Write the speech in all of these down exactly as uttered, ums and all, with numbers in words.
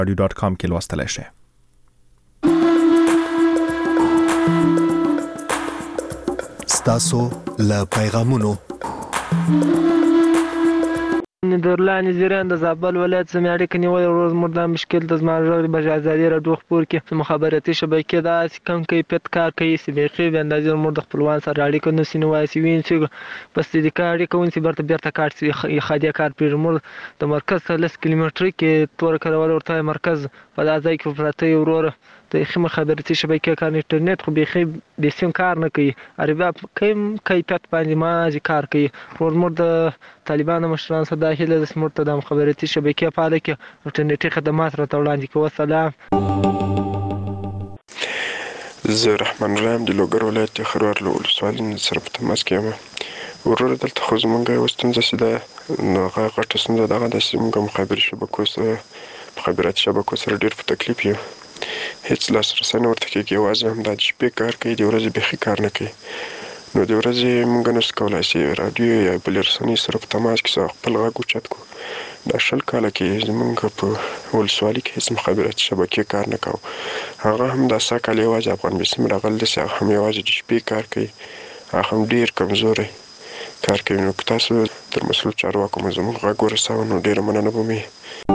رادیو ډاټ کام کې لوستلی شئ. ستاسو له پیغامونو نیدرلند زیران د زابل ولایت زموږ اړیکه نیول روز مردا مشکل د زما غږ د آزادي راډیو خبر کې مخابراتي شبکې د کم کیفیت کار کوي چې بیخي به اندازې مرد خپلوان سره اړیکه نشي نوای سی وین چې بس د کار اړیکه ونسی برته بیرته کار چې خادي کار پیرمر د مرکز لس کیلومتر کې تور کارول ورته مرکز په ځای کې پراته ورور د مخابراتي شبکې کار انټرنیټ خو بیخي بسیم کار نه کوي عربه کم کیفیت باندې ما کار کوي ورمر د طالبانو مشران سره داخله د سمورت د مخابراتي شبکې فعال کې انټرنیټي خدمات راته وړاندې کوي. سلام، زه رحمان رحیم د لوګر ولایت خروار له ولسوالۍ سره په تماس کې یم. ورور دلته خو زمونږ یوه ستونزه چې ده نو هغه غټه ستونزه دغه ده چې زمونږ مخابري شبکو سره مخابراتي شبکو سره ډېر په تکلیف یو. هیڅ لاسرسی نه ورته کېږي، یوازې همدا د شپې کار کوي، د ورځې بیخي کار نه کوي. نو د ورځې موږ نشو کولی چې راډیو یا بلې رسنۍ سره په تماس کې خپل غږ اوچت کړو. دا شل کاله کې زمونږ په ولسوالۍ کې هیڅ مخابراتي شبکې کار نه کوو. هغه هم دا سږ کال یوازې افغان بسم راغلی دی چې هغه هم یوازې د شپې کار کوي، هغه هم ډېر کمزوری کار کوي. نو که تاسو تر مسؤل چارواکو مو زموږ غږ ورسوه نو ډېره مننه به مې.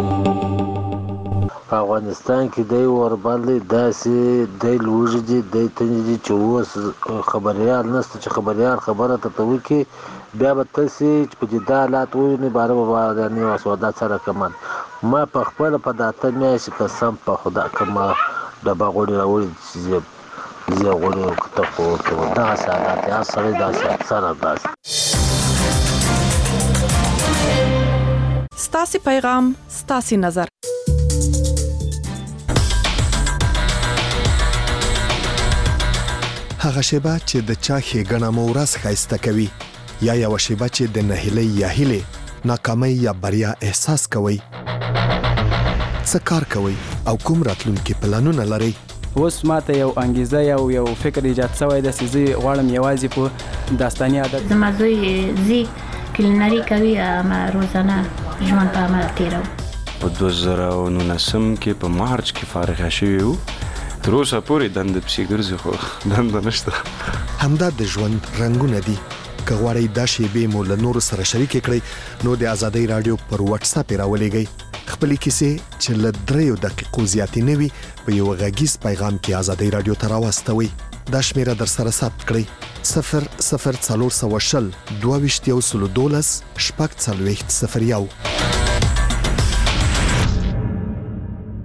په افغانستان کې دی وربل دی داسې دی لوږې دي دی تنې دي چې اوس خبریال نشته چې خبریال خبره درته وکړي بیا به تاسې چې په دې دا حالات ووینئ باره به بادرني او سودا سره کمن. ما په خپله په دا اته میاشتې قسم په خدا که ما ډبه غوړي راوړي چې زه غوړي ورته خو ورته دغسې حالات دی. هر سړی داسې اکثره داسې. ستاسې پیغام ستاسې نظر. هغه شیبه چې د چا ښېګڼه مو ورځ ښایسته کوي یا یوه شیبه چې د نهیلۍ یا هیلې ناکامۍ یا بریا احساس کوئ. څه کار کوئ او کوم راتلونکي پلانونه لرئ؟ اوس ماته یو انګیزه یو یو فکر ایجاد شوی دی چې زه غواړم یوازې په داستاني عادت زما زوی زی کلینري کوي اما روزانه ژوند په عمل تیرو. په دوه زره او نولسم کې په مارچ کې فارغ شوی وو. تر اوسه پورې دنده پسې ګرځي خو دنده نشته. همدا د ژوند رنګونه دي. که غواړئ دا شیبې مو له نورو سره شریکې کړئ نو د ازادۍ راډیو پر واتس اپ یې راولېږئ. خپلې کیسې چې له دریو دقیقو زیاتې نه وي په یو غږیز پیغام کې ازادۍ راډیو ته راواستوئ. دا شمیره در سره ثبت کړئ: صفر صفر څلور سوه شل دوه ویشت یو سلو دولس شپږ څلوېښت صفر یو.